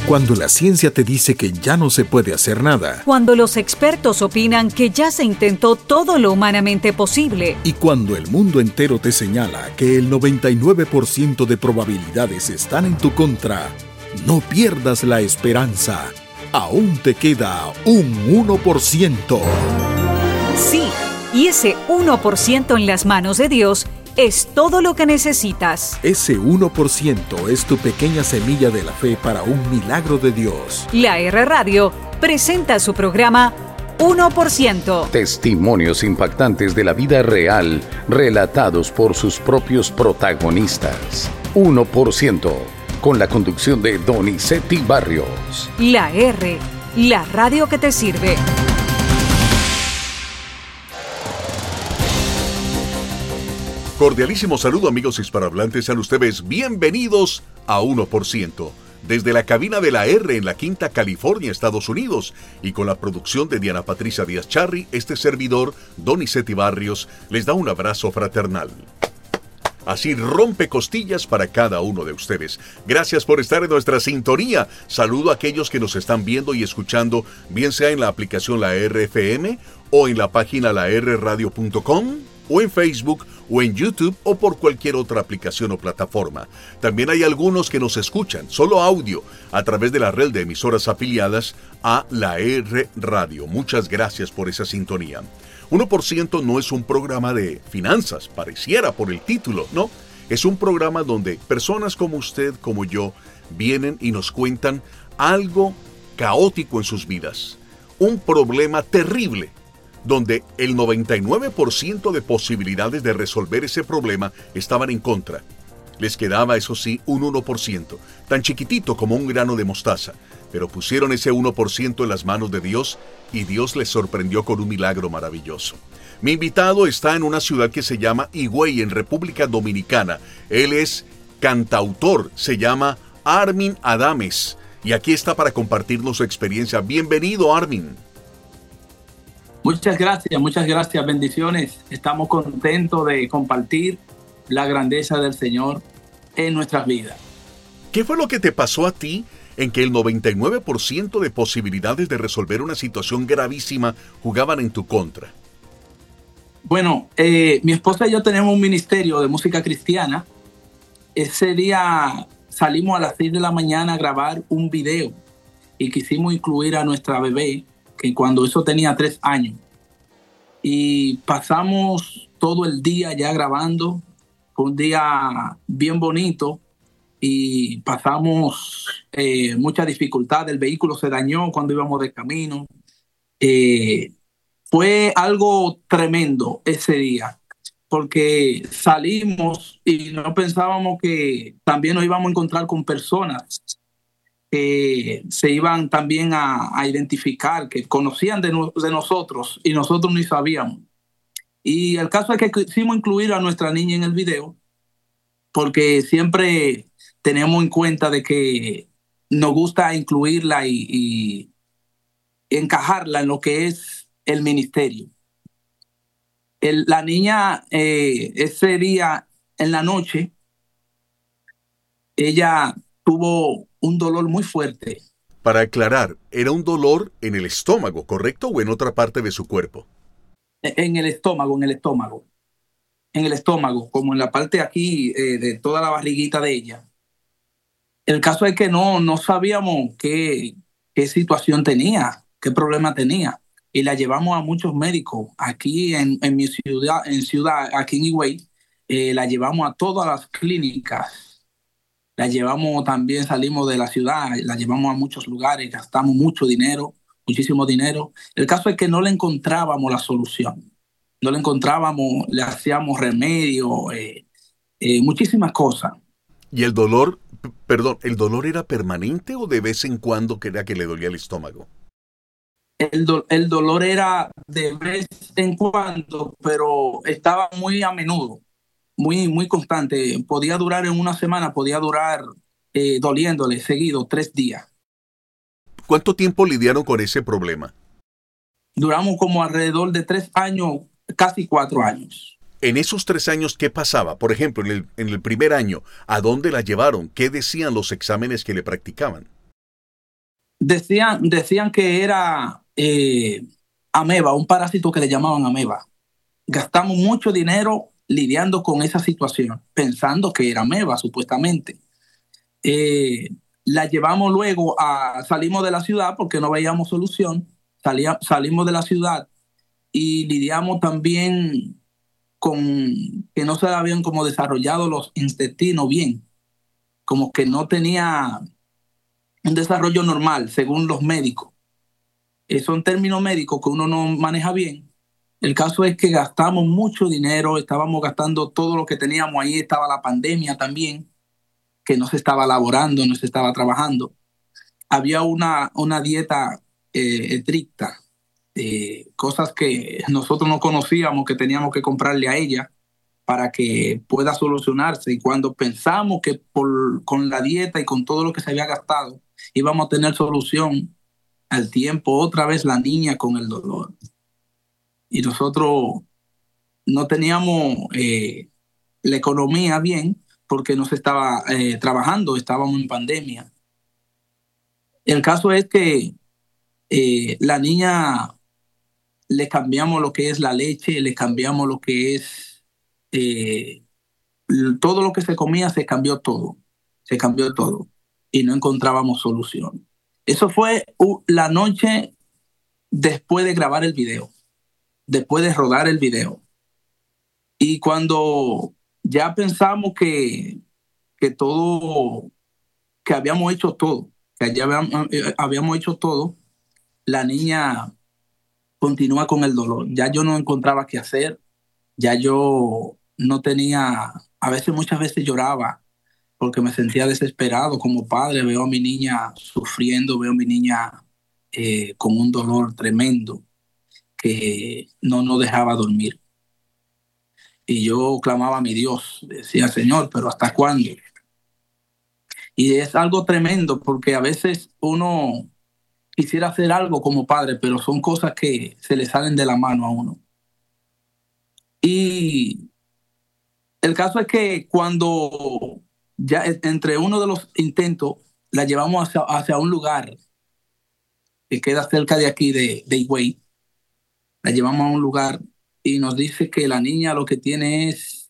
Cuando la ciencia te dice que ya no se puede hacer nada. Cuando los expertos opinan que ya se intentó todo lo humanamente posible. Y cuando el mundo entero te señala que el 99% de probabilidades están en tu contra, no pierdas la esperanza. Aún te queda un 1%. Sí, y ese 1% en las manos de Dios es todo lo que necesitas. Ese 1% es tu pequeña semilla de la fe para un milagro de Dios. La R Radio presenta su programa 1%. Testimonios impactantes de la vida real, relatados por sus propios protagonistas. 1%, con la conducción de Donizetti Barrios. La R, la radio que te sirve. Cordialísimo saludo, amigos hispanohablantes. Sean ustedes bienvenidos a 1%. Desde la cabina de la R en la Quinta California, Estados Unidos, y con la producción de Diana Patricia Díaz Charri, este servidor, Donizetti Barrios, les da un abrazo fraternal. Así rompe costillas para cada uno de ustedes. Gracias por estar en nuestra sintonía. Saludo a aquellos que nos están viendo y escuchando, bien sea en la aplicación La RFM o en la página larradio.com, o en Facebook, o en YouTube, o por cualquier otra aplicación o plataforma. También hay algunos que nos escuchan, solo audio, a través de la red de emisoras afiliadas a la R Radio. Muchas gracias por esa sintonía. 1% no es un programa de finanzas, pareciera por el título, ¿no? Es un programa donde personas como usted, como yo, vienen y nos cuentan algo caótico en sus vidas. Un problema terrible, donde el 99% de posibilidades de resolver ese problema estaban en contra. Les quedaba, eso sí, un 1%, tan chiquitito como un grano de mostaza, pero pusieron ese 1% en las manos de Dios y Dios les sorprendió con un milagro maravilloso. Mi invitado está en una ciudad que se llama Higüey, en República Dominicana. Él es cantautor, se llama Armin Adames, y aquí está para compartirnos su experiencia. Bienvenido, Armin. Muchas gracias, bendiciones. Estamos contentos de compartir la grandeza del Señor en nuestras vidas. ¿Qué fue lo que te pasó a ti en que el 99% de posibilidades de resolver una situación gravísima jugaban en tu contra? Bueno, mi esposa y yo tenemos un ministerio de música cristiana. Ese día salimos a las 6 de la mañana a grabar un video y quisimos incluir a nuestra bebé, que cuando eso tenía 3 años. Y pasamos todo el día ya grabando. Fue un día bien bonito y pasamos mucha dificultad. El vehículo se dañó cuando íbamos de camino. Fue algo tremendo ese día, porque salimos y no pensábamos que también nos íbamos a encontrar con personas que se iban también a identificar, que conocían de nosotros y nosotros ni sabíamos. Y el caso es que quisimos incluir a nuestra niña en el video porque siempre tenemos en cuenta de que nos gusta incluirla y encajarla en lo que es el ministerio. La niña, ese día en la noche, ella tuvo un dolor muy fuerte. Para aclarar, era un dolor en el estómago, ¿correcto? ¿O en otra parte de su cuerpo? En el estómago, como en la parte aquí de toda la barriguita de ella. El caso es que no sabíamos qué situación tenía, qué problema tenía. Y la llevamos a muchos médicos. Aquí en mi ciudad, aquí en Higüey, la llevamos a todas las clínicas. La llevamos también, salimos de la ciudad, la llevamos a muchos lugares, gastamos mucho dinero, muchísimo dinero. El caso es que no le encontrábamos la solución. No le encontrábamos, le hacíamos remedio, muchísimas cosas. ¿Y el dolor, el dolor era permanente o de vez en cuando era que le dolía el estómago? El dolor era de vez en cuando, pero estaba muy a menudo. Muy constante. Podía durar en una semana, podía durar doliéndole seguido 3 días. ¿Cuánto tiempo lidiaron con ese problema? Duramos como alrededor de 3 años, casi 4 años. En esos 3 años, ¿qué pasaba? Por ejemplo, en el primer año, ¿a dónde la llevaron? ¿Qué decían los exámenes que le practicaban? Decían que era ameba, un parásito que le llamaban ameba. Gastamos mucho dinero lidiando con esa situación, pensando que era ameba, supuestamente. La llevamos luego salimos de la ciudad porque no veíamos solución, salimos de la ciudad y lidiamos también con que no se habían como desarrollado los intestinos bien, como que no tenía un desarrollo normal, según los médicos. Son términos médicos que uno no maneja bien. El caso es que gastamos mucho dinero, estábamos gastando todo lo que teníamos ahí, estaba la pandemia también, que no se estaba laborando, no se estaba trabajando. Había una dieta estricta, cosas que nosotros no conocíamos, que teníamos que comprarle a ella para que pueda solucionarse. Y cuando pensamos que con la dieta y con todo lo que se había gastado íbamos a tener solución, al tiempo otra vez la niña con el dolor. Y nosotros no teníamos la economía bien porque no se estaba trabajando, estábamos en pandemia. El caso es que la niña le cambiamos lo que es la leche, le cambiamos lo que es todo lo que se comía, se cambió todo y no encontrábamos solución. Eso fue la noche después de grabar el video, después de rodar el video. Y cuando ya pensamos que todo, que habíamos hecho todo, que ya habíamos hecho todo, la niña continúa con el dolor. Ya yo no encontraba qué hacer, ya yo no tenía, muchas veces lloraba porque me sentía desesperado como padre. Veo a mi niña sufriendo, veo a mi niña con un dolor tremendo que no dejaba dormir. Y yo clamaba a mi Dios, decía, Señor, pero ¿hasta cuándo? Y es algo tremendo porque a veces uno quisiera hacer algo como padre, pero son cosas que se le salen de la mano a uno. Y el caso es que cuando ya entre uno de los intentos la llevamos hacia un lugar que queda cerca de aquí, de Higüey, la llevamos a un lugar y nos dice que la niña lo que tiene es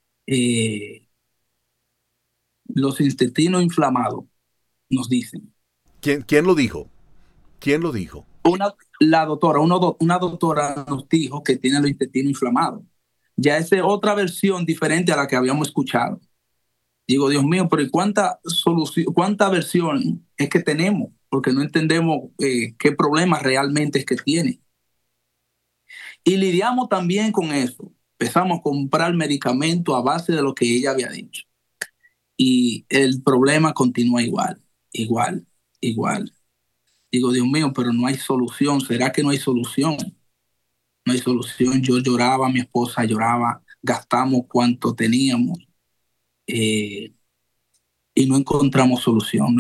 los intestinos inflamados, nos dicen. ¿Quién lo dijo? ¿Quién lo dijo? Una doctora nos dijo que tiene los intestinos inflamados. Ya esa es otra versión diferente a la que habíamos escuchado. Digo, Dios mío, pero ¿cuánta versión es que tenemos? Porque no entendemos qué problema realmente es que tiene. Y lidiamos también con eso. Empezamos a comprar medicamentos a base de lo que ella había dicho. Y el problema continúa igual. Digo, Dios mío, pero no hay solución. ¿Será que no hay solución? No hay solución. Yo lloraba, mi esposa lloraba, gastamos cuanto teníamos y no encontramos solución.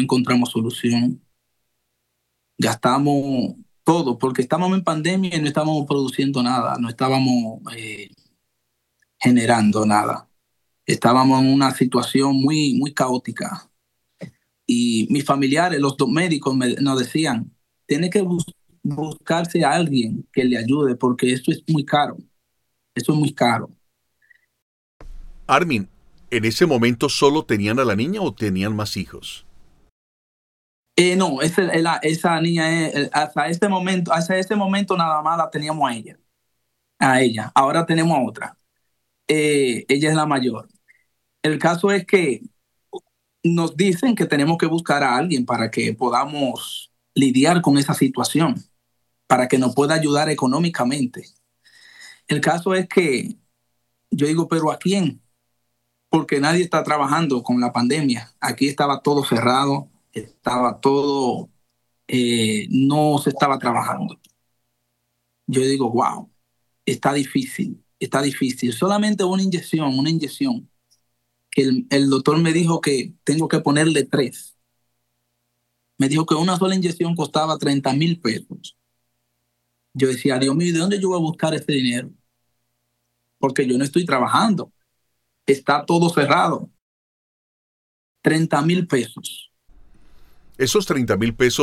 Gastamos todo porque estábamos en pandemia y no estábamos produciendo nada, no estábamos generando nada. Estábamos en una situación muy, muy caótica. Y mis familiares, los dos médicos, nos decían, tiene que buscarse a alguien que le ayude porque esto es muy caro. Eso es muy caro. Armin, ¿en ese momento solo tenían a la niña o tenían más hijos? No, esa niña, hasta ese momento nada más la teníamos a ella. Ahora tenemos a otra. Ella es la mayor. El caso es que nos dicen que tenemos que buscar a alguien para que podamos lidiar con esa situación, para que nos pueda ayudar económicamente. El caso es que yo digo, ¿pero a quién? Porque nadie está trabajando con la pandemia. Aquí estaba todo cerrado, estaba todo, no se estaba trabajando. Yo digo, wow, está difícil. Solamente una inyección, que el doctor me dijo que tengo que ponerle 3. Me dijo que una sola inyección costaba 30,000 pesos. Yo decía, Dios mío, ¿de dónde yo voy a buscar ese dinero? Porque yo no estoy trabajando. Está todo cerrado. 30,000 pesos. Esos 30,000 pesos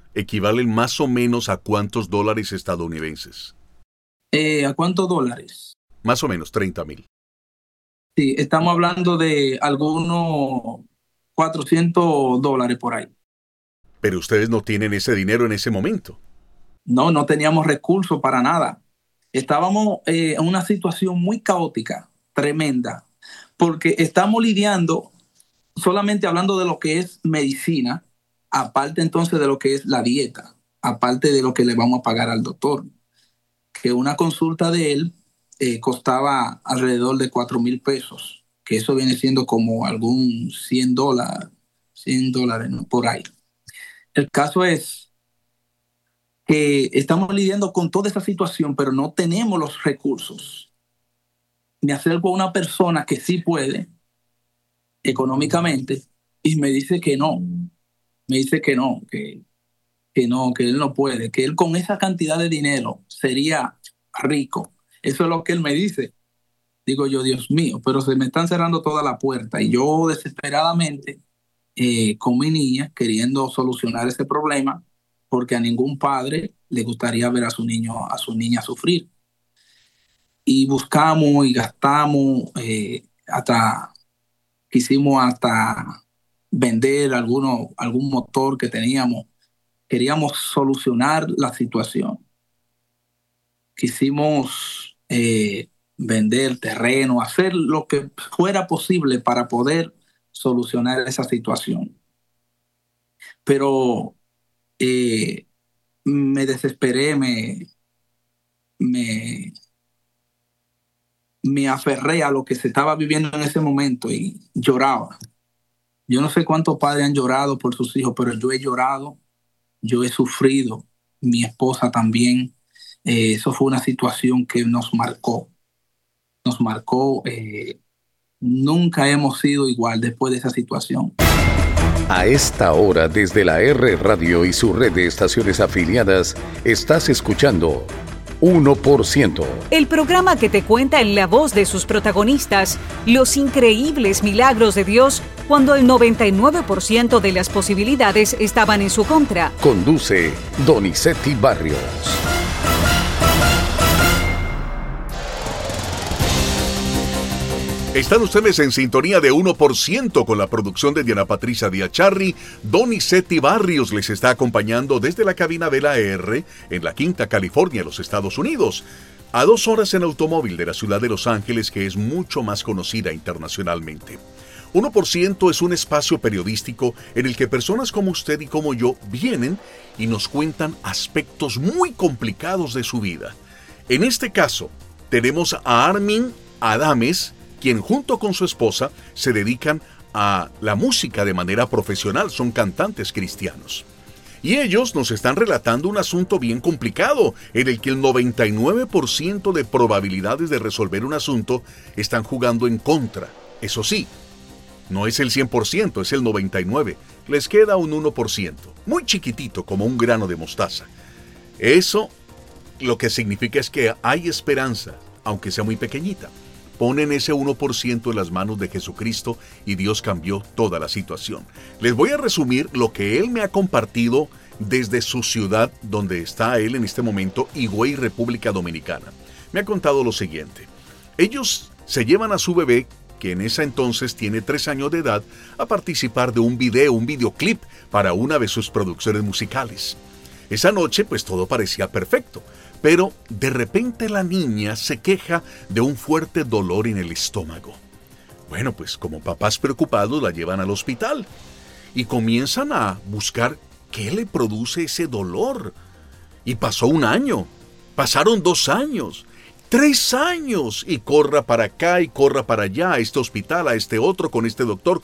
equivalen más o menos a cuántos dólares estadounidenses. ¿A cuántos dólares? Más o menos 30,000. Sí, estamos hablando de algunos $400 por ahí. Pero ustedes no tienen ese dinero en ese momento. No teníamos recursos para nada. Estábamos en una situación muy caótica, tremenda, porque estamos lidiando, solamente hablando de lo que es medicina, aparte entonces de lo que es la dieta, aparte de lo que le vamos a pagar al doctor, que una consulta de él costaba alrededor de $4,000, que eso viene siendo como algún $100, ¿no? Por ahí. El caso es que estamos lidiando con toda esa situación, pero no tenemos los recursos. Me acerco a una persona que sí puede económicamente y me dice que no. Me dice que no, que él no puede, que él con esa cantidad de dinero sería rico. Eso es lo que él me dice. Digo yo, Dios mío, pero se me están cerrando toda la puerta y yo desesperadamente con mi niña queriendo solucionar ese problema, porque a ningún padre le gustaría ver a su niña sufrir. Y buscamos y gastamos, quisimos hasta vender algún motor que teníamos. Queríamos solucionar la situación. Quisimos vender terreno, hacer lo que fuera posible para poder solucionar esa situación. Pero me desesperé, me aferré a lo que se estaba viviendo en ese momento y lloraba. Yo no sé cuántos padres han llorado por sus hijos, pero yo he llorado, yo he sufrido, mi esposa también. Eso fue una situación que nos marcó. Nunca hemos sido igual después de esa situación. A esta hora, desde la R Radio y su red de estaciones afiliadas, estás escuchando 1%. El programa que te cuenta en la voz de sus protagonistas los increíbles milagros de Dios cuando el 99% de las posibilidades estaban en su contra. Conduce Donizetti Barrios. Están ustedes en sintonía de 1% con la producción de Diana Patricia Diacharri. Donizetti Barrios les está acompañando desde la cabina de la R en la Quinta California, los Estados Unidos. A 2 horas en automóvil de la ciudad de Los Ángeles, que es mucho más conocida internacionalmente. 1% es un espacio periodístico en el que personas como usted y como yo vienen y nos cuentan aspectos muy complicados de su vida. En este caso, tenemos a Armin Adames, quien junto con su esposa se dedican a la música de manera profesional, son cantantes cristianos. Y ellos nos están relatando un asunto bien complicado, en el que el 99% de probabilidades de resolver un asunto están jugando en contra. Eso sí, no es el 100%, es el 99%. Les queda un 1%, muy chiquitito, como un grano de mostaza. Eso lo que significa es que hay esperanza, aunque sea muy pequeñita. Ponen ese 1% en las manos de Jesucristo y Dios cambió toda la situación. Les voy a resumir lo que Él me ha compartido desde su ciudad, donde está Él en este momento, Higüey, República Dominicana. Me ha contado lo siguiente. Ellos se llevan a su bebé, que en ese entonces tiene 3 años de edad, a participar de un videoclip para una de sus producciones musicales. Esa noche, pues todo parecía perfecto. Pero de repente la niña se queja de un fuerte dolor en el estómago. Bueno, pues como papás preocupados la llevan al hospital y comienzan a buscar qué le produce ese dolor. Y pasó 1 año, pasaron 2 años, 3 años, y corra para acá y corra para allá, a este hospital, a este otro, con este doctor,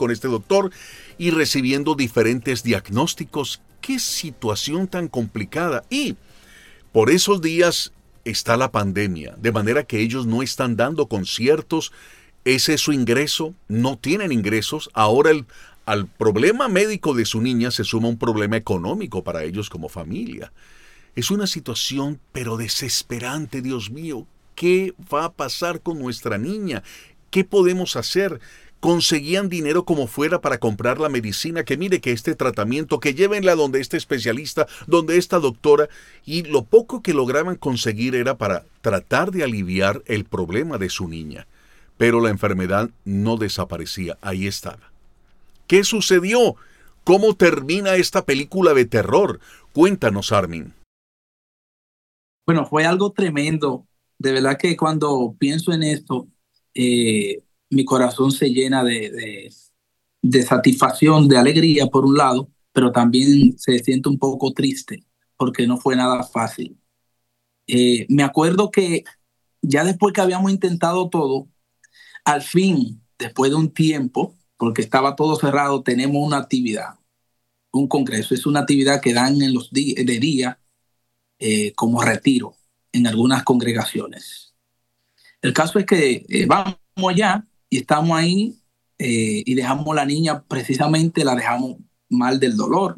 y recibiendo diferentes diagnósticos. ¡Qué situación tan complicada! Y por esos días está la pandemia, de manera que ellos no están dando conciertos, ese es su ingreso, no tienen ingresos. Ahora al problema médico de su niña se suma un problema económico para ellos como familia. Es una situación pero desesperante, Dios mío. ¿Qué va a pasar con nuestra niña? ¿Qué podemos hacer? conseguían dinero como fuera para comprar la medicina, que mire que este tratamiento, que llévenla donde este especialista, donde esta doctora, y lo poco que lograban conseguir era para tratar de aliviar el problema de su niña. Pero la enfermedad no desaparecía, ahí estaba. ¿Qué sucedió? ¿Cómo termina esta película de terror? Cuéntanos, Armin. Bueno, fue algo tremendo. De verdad que cuando pienso en esto, mi corazón se llena de satisfacción, de alegría por un lado, pero también se siente un poco triste porque no fue nada fácil. Me acuerdo que ya después que habíamos intentado todo, al fin, después de un tiempo, porque estaba todo cerrado, tenemos una actividad, un congreso. Es una actividad que dan en los de día como retiro en algunas congregaciones. El caso es que vamos allá y estamos ahí y dejamos la niña, precisamente la dejamos mal del dolor.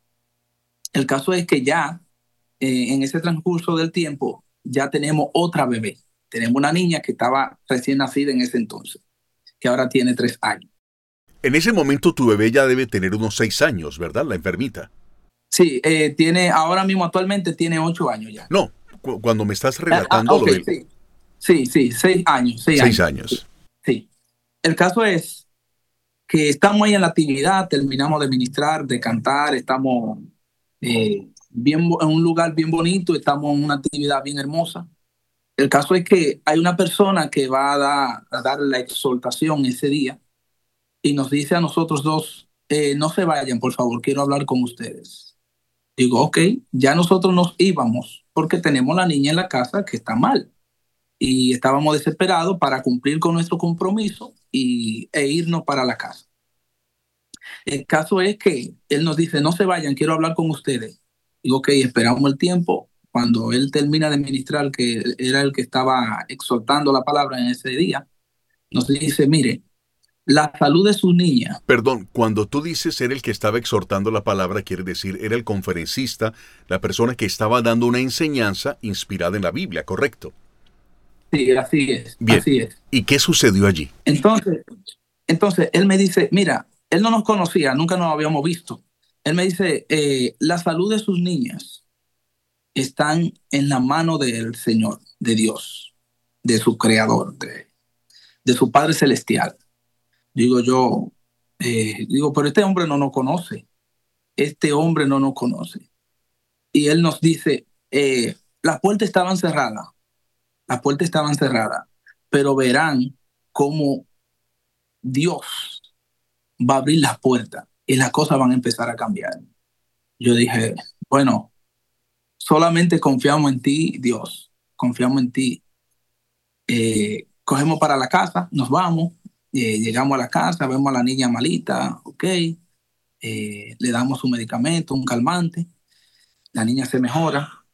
El caso es que ya en ese transcurso del tiempo ya tenemos otra bebé. Tenemos una niña que estaba recién nacida en ese entonces, que ahora tiene 3 años. En ese momento tu bebé ya debe tener unos 6 años, ¿verdad? La enfermita. Sí, ahora mismo actualmente tiene 8 años ya. No, cuando me estás relatando Okay, lo del... sí, 6 años. 6 años. Sí. El caso es que estamos ahí en la actividad, terminamos de ministrar, de cantar, estamos bien, en un lugar bien bonito, estamos en una actividad bien hermosa. El caso es que hay una persona que va a dar la exhortación ese día y nos dice a nosotros dos, no se vayan, por favor, quiero hablar con ustedes. Digo, ok, ya nosotros nos íbamos porque tenemos la niña en la casa que está mal y estábamos desesperados para cumplir con nuestro compromiso e irnos para la casa. El caso es que él nos dice, no se vayan, quiero hablar con ustedes. Digo, ok, esperamos el tiempo. Cuando él termina de ministrar, que era el que estaba exhortando la palabra en ese día, nos dice, mire, la salud de su niña. Perdón, cuando tú dices era el que estaba exhortando la palabra, quiere decir era el conferencista, la persona que estaba dando una enseñanza inspirada en la Biblia, ¿correcto? Sí, así es. Bien. Así es. ¿Y qué sucedió allí? Entonces él me dice, mira, él no nos conocía, nunca nos habíamos visto. Él me dice, la salud de sus niñas están en la mano del Señor, de Dios, de su Creador, de su Padre Celestial. Digo, pero este hombre no nos conoce. Este hombre no nos conoce. Y él nos dice, las puertas estaban cerradas. Las puertas estaban cerradas, pero verán cómo Dios va a abrir las puertas y las cosas van a empezar a cambiar. Yo dije, bueno, solamente confiamos en ti, Dios, confiamos en ti. Cogemos para la casa, nos vamos, llegamos a la casa, vemos a la niña malita, ok, le damos su medicamento, un calmante, la niña se mejora.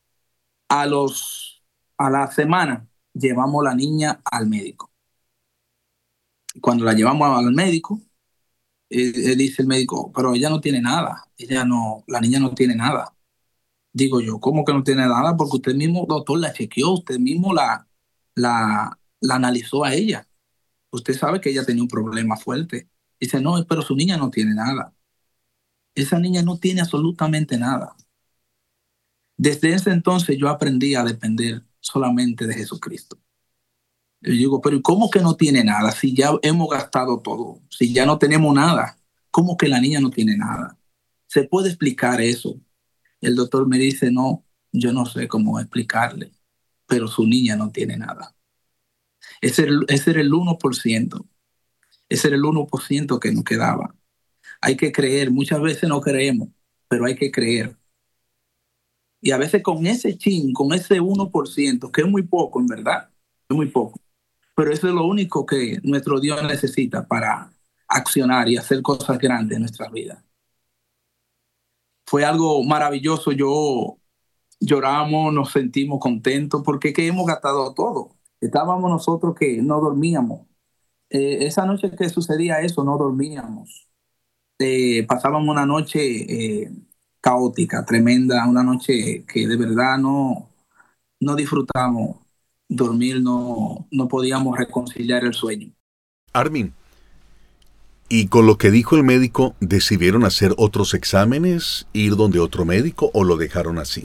A la semana llevamos la niña al médico. Cuando la llevamos al médico, dice el médico, pero ella no tiene nada, la niña no tiene nada. Digo yo, ¿cómo que no tiene nada? Porque usted mismo, doctor, la chequeó, usted mismo la analizó a ella. Usted sabe que ella tenía un problema fuerte. Dice, no, pero su niña no tiene nada. Esa niña no tiene absolutamente nada. Desde ese entonces yo aprendí a depender solamente de Jesucristo. Yo digo, pero ¿cómo que no tiene nada? Si ya hemos gastado todo, si ya no tenemos nada, ¿cómo que la niña no tiene nada? ¿Se puede explicar eso? El doctor me dice, no, yo no sé cómo explicarle, pero su niña no tiene nada. Ese era el 1%. Ese era el 1% que nos quedaba. Hay que creer, muchas veces no creemos, pero hay que creer. Y a veces con ese con ese 1%, que es muy poco en verdad, es muy poco, pero eso es lo único que nuestro Dios necesita para accionar y hacer cosas grandes en nuestras vidas. Fue algo maravilloso. Lloramos, nos sentimos contentos porque que hemos gastado todo. Estábamos nosotros que no dormíamos. Esa noche que sucedía eso, no dormíamos. Pasábamos una noche caótica, tremenda, una noche que de verdad no disfrutamos dormir, no podíamos reconciliar el sueño. Armin, Y con lo que dijo el médico, ¿decidieron hacer otros exámenes, ir donde otro médico o lo dejaron así?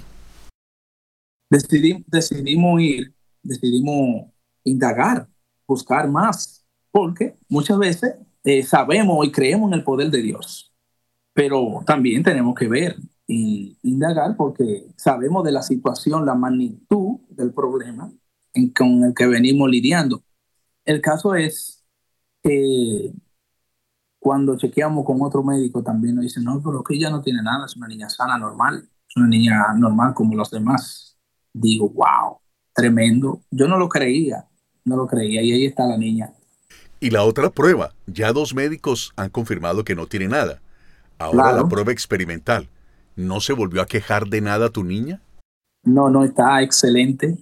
Decidimos indagar, buscar más, porque muchas veces sabemos y creemos en el poder de Dios, pero también tenemos que ver y indagar porque sabemos de la situación, la magnitud del problema con el que venimos lidiando. El caso es que cuando chequeamos con otro médico también nos dicen, no, pero que ella no tiene nada, es una niña sana, normal, es una niña normal como los demás. Digo, wow, tremendo. Yo no lo creía, y ahí está la niña. Y la otra prueba, ya 2 médicos han confirmado que no tiene nada. Ahora Claro. la prueba experimental. ¿No se volvió a quejar de nada tu niña? No, está excelente.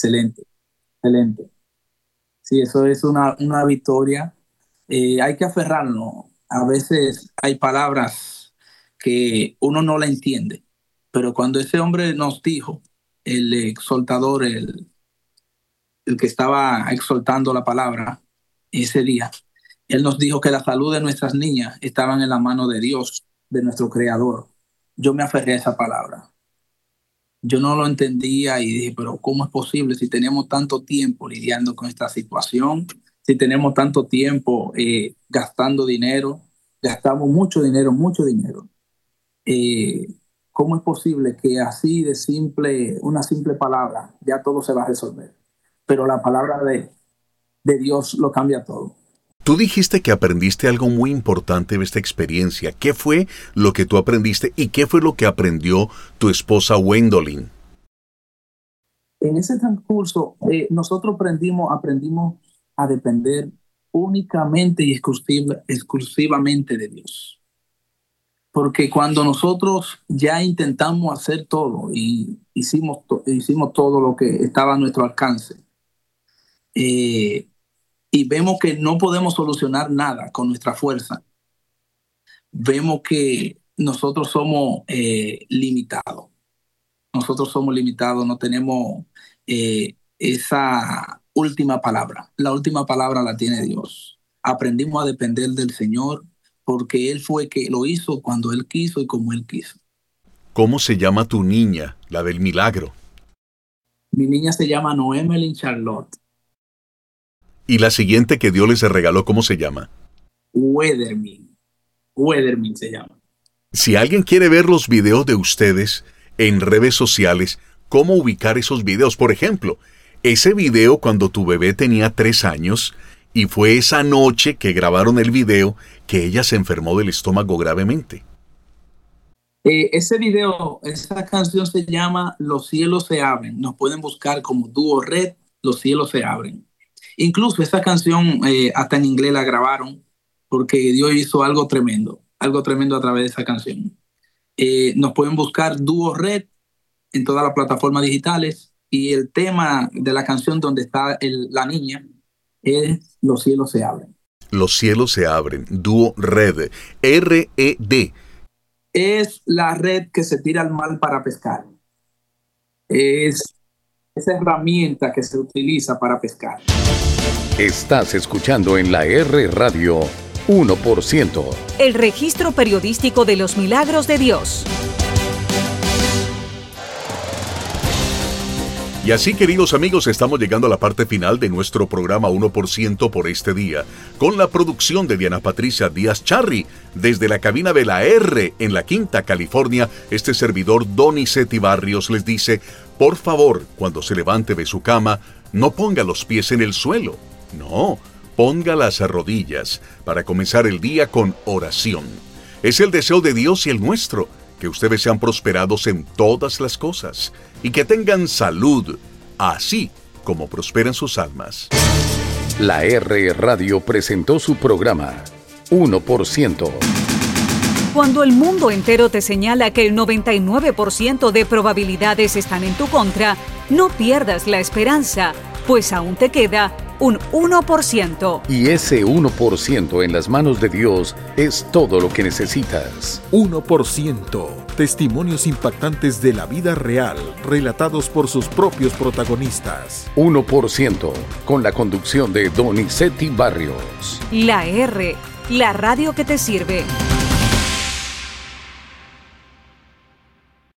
Sí, eso es una victoria. Hay que aferrarnos. A veces hay palabras que uno no la entiende, pero cuando ese hombre nos dijo, el exaltador, el que estaba exaltando la palabra ese día, él nos dijo que la salud de nuestras niñas estaban en la mano de Dios, de nuestro Creador. Yo me aferré a esa palabra. Yo no lo entendía y dije, pero ¿cómo es posible si tenemos tanto tiempo lidiando con esta situación? Si tenemos tanto tiempo gastando dinero, gastamos mucho dinero. ¿Cómo es posible que así de simple, una simple palabra, ya todo se va a resolver? Pero la palabra de Dios lo cambia todo. Tú dijiste que aprendiste algo muy importante de esta experiencia. ¿Qué fue lo que tú aprendiste y qué fue lo que aprendió tu esposa Wendolyn? En ese transcurso, nosotros aprendimos a depender únicamente y exclusivamente de Dios. Porque cuando nosotros ya intentamos hacer todo y hicimos todo lo que estaba a nuestro alcance, y vemos que no podemos solucionar nada con nuestra fuerza, vemos que nosotros somos limitados. No tenemos esa última palabra. La última palabra la tiene Dios. Aprendimos a depender del Señor porque Él fue que lo hizo cuando Él quiso y como Él quiso. ¿Cómo se llama tu niña, la del milagro? Mi niña se llama Noemelyn Charlotte. Y la siguiente que Dios les regaló, ¿cómo se llama? Wethermin se llama. Si alguien quiere ver los videos de ustedes en redes sociales, ¿cómo ubicar esos videos? Por ejemplo, ese video cuando tu bebé tenía 3 años y fue esa noche que grabaron el video que ella se enfermó del estómago gravemente. Ese video, esa canción se llama Los cielos se abren. Nos pueden buscar como dúo Red, Los cielos se abren. Incluso esa canción hasta en inglés la grabaron porque Dios hizo algo tremendo a través de esa canción. Nos pueden buscar dúo Red en todas las plataformas digitales y el tema de la canción donde está la niña es Los cielos se abren. Los cielos se abren, dúo Red, R-E-D. Es la red que se tira al mar para pescar. Es esa herramienta que se utiliza para pescar. Estás escuchando en la R Radio 1%. El registro periodístico de los milagros de Dios. Y así, queridos amigos, estamos llegando a la parte final de nuestro programa 1% por este día, con la producción de Diana Patricia Díaz Charri. Desde la cabina de la R en la Quinta, California, este servidor Donizetti Barrios les dice, por favor, cuando se levante de su cama, no ponga los pies en el suelo. No, ponga las rodillas para comenzar el día con oración. Es el deseo de Dios y el nuestro, que ustedes sean prosperados en todas las cosas y que tengan salud, así como prosperan sus almas. La R Radio presentó su programa 1%. Cuando el mundo entero te señala que el 99% de probabilidades están en tu contra, no pierdas la esperanza, pues aún te queda un 1%. Y ese 1% en las manos de Dios es todo lo que necesitas. 1%. Testimonios impactantes de la vida real, relatados por sus propios protagonistas. 1%, con la conducción de Donizetti Barrios. La R, la radio que te sirve.